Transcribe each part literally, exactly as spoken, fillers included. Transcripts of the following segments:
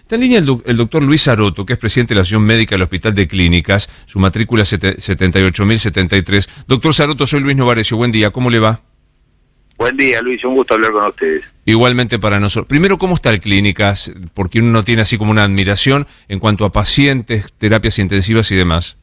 Está en línea el, do- el doctor Luis Saroto, que es presidente de la Asociación Médica del Hospital de Clínicas, su matrícula sete- setenta y ocho mil setenta y tres. Doctor Saroto, soy Luis Novarecio, buen día, ¿cómo le va? Buen día, Luis, un gusto hablar con ustedes. Igualmente para nosotros. Primero, ¿cómo está el Clínicas? Porque uno tiene así como una admiración en cuanto a pacientes, terapias intensivas y demás.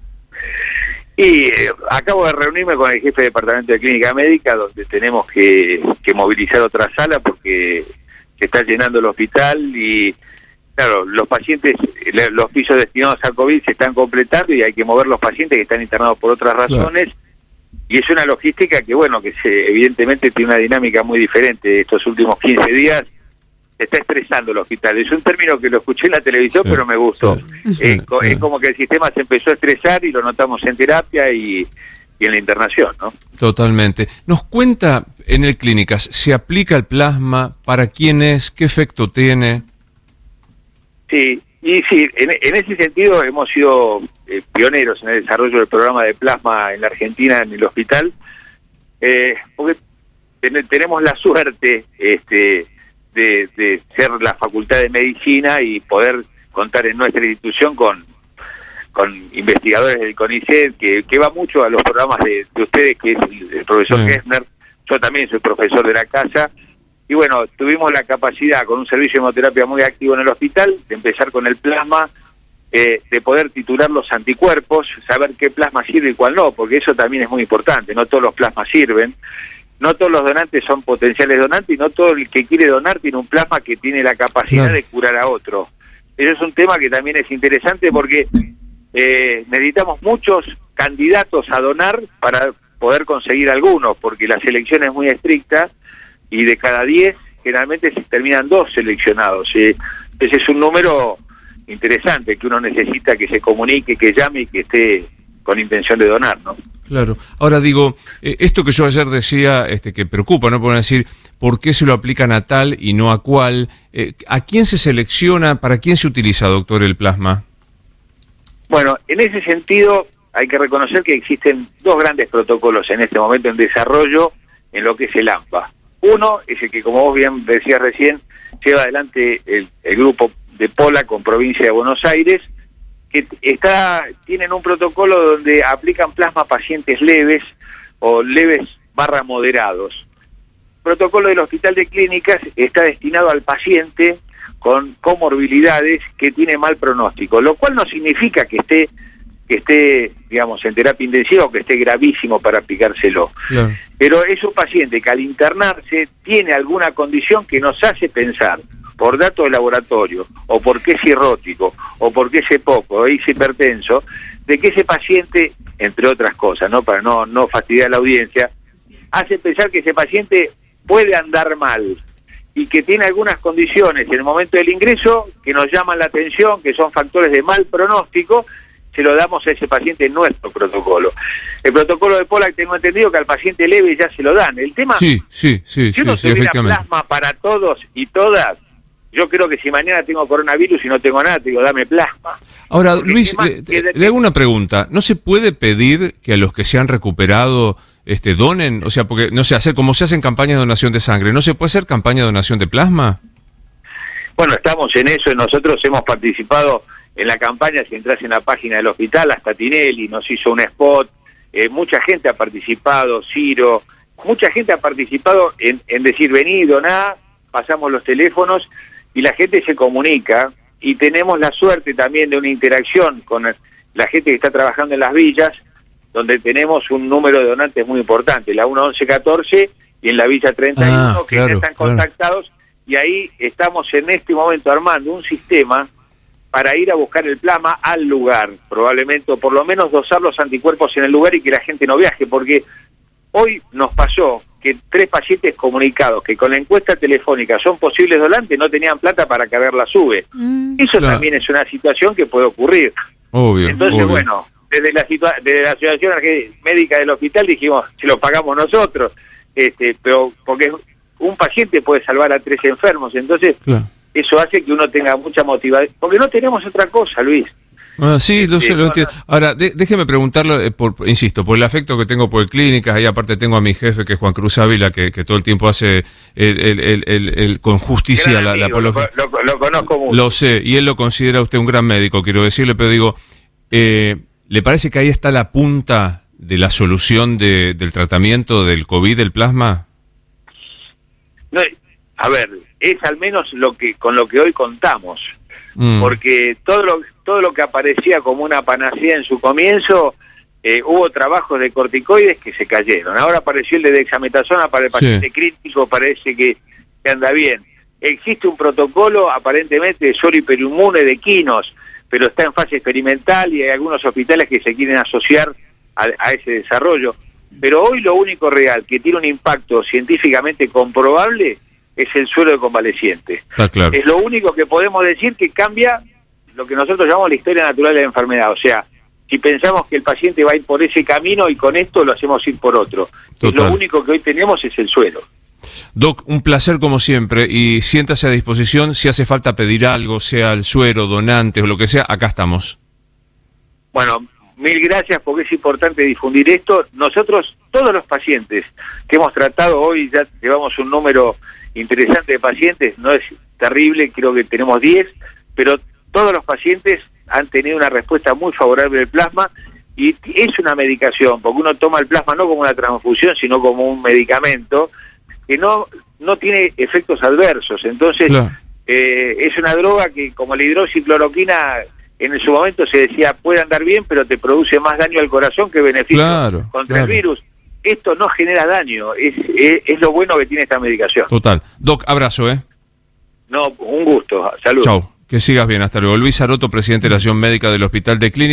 Y eh, acabo de reunirme con el jefe de departamento de clínica médica, donde tenemos que, que movilizar otra sala porque se está llenando el hospital y, claro, los pacientes, los pisos destinados a COVID se están completando y hay que mover los pacientes que están internados por otras razones. Claro. Y es una logística que, bueno, que se, evidentemente tiene una dinámica muy diferente. Estos últimos quince días se está estresando el hospital. Es un término que lo escuché en la televisión, sí, pero me gustó. Sí, es, sí. es como que el sistema se empezó a estresar y lo notamos en terapia y, y en la internación, ¿no? Totalmente. Nos cuenta en el Clínicas, ¿se aplica el plasma? ¿Para quién es? ¿Qué efecto tiene? Sí, y sí, en, en ese sentido hemos sido eh, pioneros en el desarrollo del programa de plasma en la Argentina, en el hospital, eh, porque ten, tenemos la suerte este, de, de ser la Facultad de Medicina y poder contar en nuestra institución con, con investigadores del CONICET, que, que va mucho a los programas de, de ustedes, que es el, el profesor sí. Gessner. Yo también soy profesor de la casa. Y bueno, tuvimos la capacidad, con un servicio de hemoterapia muy activo en el hospital, de empezar con el plasma, eh, de poder titular los anticuerpos, saber qué plasma sirve y cuál no, porque eso también es muy importante. No todos los plasmas sirven, no todos los donantes son potenciales donantes y no todo el que quiere donar tiene un plasma que tiene la capacidad claro. de curar a otro. Eso es un tema que también es interesante porque eh, necesitamos muchos candidatos a donar para poder conseguir algunos, porque la selección es muy estricta. Y de cada diez, generalmente se terminan dos seleccionados. Eh, ese es un número interesante que uno necesita que se comunique, que llame y que esté con intención de donar, ¿no? Claro. Ahora digo, eh, esto que yo ayer decía, este que preocupa, ¿no? Por decir, ¿por qué se lo aplican a tal y no a cual? Eh, ¿A quién se selecciona? ¿Para quién se utiliza, doctor, el plasma? Bueno, en ese sentido hay que reconocer que existen dos grandes protocolos en este momento en desarrollo en lo que es el AMPA. Uno es el que, como vos bien decías recién, lleva adelante el, el grupo de Pola con provincia de Buenos Aires, que está tienen un protocolo donde aplican plasma a pacientes leves o leves barra moderados. El protocolo del Hospital de Clínicas está destinado al paciente con comorbilidades que tiene mal pronóstico, lo cual no significa que esté que esté, digamos, en terapia intensiva o que esté gravísimo para aplicárselo. Claro. Pero es un paciente que al internarse tiene alguna condición que nos hace pensar, por datos de laboratorio, o porque es cirrótico, o porque es EPOC, o es hipertenso, de que ese paciente, entre otras cosas, no para no, no fastidiar a la audiencia, hace pensar que ese paciente puede andar mal y que tiene algunas condiciones en el momento del ingreso que nos llaman la atención, que son factores de mal pronóstico. Se lo damos a ese paciente en nuestro protocolo. El protocolo de Pola, tengo entendido que al paciente leve ya se lo dan. El tema, sí, sí, sí, si uno sí, tuviera sí, plasma para todos y todas, yo creo que si mañana tengo coronavirus y no tengo nada, te digo, dame plasma. Ahora, porque Luis, le, que... le hago una pregunta. ¿No se puede pedir que a los que se han recuperado este donen? O sea, porque, no sé, hacer como se hacen campañas de donación de sangre, ¿no se puede hacer campaña de donación de plasma? Bueno, estamos en eso. Nosotros hemos participado en la campaña. Si entras en la página del hospital, hasta Tinelli nos hizo un spot, eh, mucha gente ha participado, Ciro, mucha gente ha participado en, en decir, vení, doná, pasamos los teléfonos y la gente se comunica y tenemos la suerte también de una interacción con la gente que está trabajando en las villas, donde tenemos un número de donantes muy importante, la uno once catorce y en la Villa treinta y uno, ah, que claro, ya están contactados, claro. Y ahí estamos en este momento armando un sistema para ir a buscar el plasma al lugar, probablemente, o por lo menos dosar los anticuerpos en el lugar y que la gente no viaje, porque hoy nos pasó que tres pacientes comunicados que con la encuesta telefónica son posibles donantes no tenían plata para cargar la SUBE. Mm, Eso claro. también es una situación que puede ocurrir. Obvio, Entonces, obvio. bueno, desde la, situa- desde la Asociación Médica del Hospital dijimos, si lo pagamos nosotros, este, pero porque un paciente puede salvar a tres enfermos, entonces... Claro. Eso hace que uno tenga mucha motivación, porque no tenemos otra cosa, Luis. Ah, sí, lo sé, lo entiendo. Ahora, de, déjeme preguntarlo, eh, por, insisto, por el afecto que tengo por clínicas, ahí aparte tengo a mi jefe, que es Juan Cruz Ávila, que, que todo el tiempo hace el, el, el, el, el, con justicia la, la apología. Lo, lo, lo conozco mucho. Lo sé, y él lo considera usted un gran médico, quiero decirle, pero digo, eh, ¿le parece que ahí está la punta de la solución de, del tratamiento del COVID, del plasma? No, a ver, es al menos lo que con lo que hoy contamos. Mm. Porque todo lo, todo lo que aparecía como una panacea en su comienzo, eh, hubo trabajos de corticoides que se cayeron. Ahora apareció el de dexametasona para el paciente sí. crítico, parece que, que anda bien. Existe un protocolo aparentemente de suero hiperinmune de quinos, pero está en fase experimental y hay algunos hospitales que se quieren asociar a, a ese desarrollo. Pero hoy lo único real que tiene un impacto científicamente comprobable es el suero de convaleciente. Está claro. Es lo único que podemos decir que cambia lo que nosotros llamamos la historia natural de la enfermedad. O sea, si pensamos que el paciente va a ir por ese camino y con esto lo hacemos ir por otro. Es lo único que hoy tenemos es el suero. Doc, un placer como siempre y siéntase a disposición si hace falta pedir algo, sea el suero, donantes o lo que sea, acá estamos. Bueno, mil gracias porque es importante difundir esto. Nosotros, todos los pacientes que hemos tratado hoy, ya llevamos un número interesante de pacientes, no es terrible, creo que tenemos diez, pero todos los pacientes han tenido una respuesta muy favorable del plasma y es una medicación, porque uno toma el plasma no como una transfusión, sino como un medicamento que no no tiene efectos adversos. Entonces, claro. eh, es una droga que, como la hidroxicloroquina, en su momento se decía puede andar bien, pero te produce más daño al corazón que beneficio claro, contra claro. el virus. Esto no genera daño, es, es, es lo bueno que tiene esta medicación. Total. Doc, abrazo, ¿eh? No, un gusto, saludos. Chau, que sigas bien, hasta luego. Luis Aroto, presidente de la Asociación Médica del Hospital de Clínicas.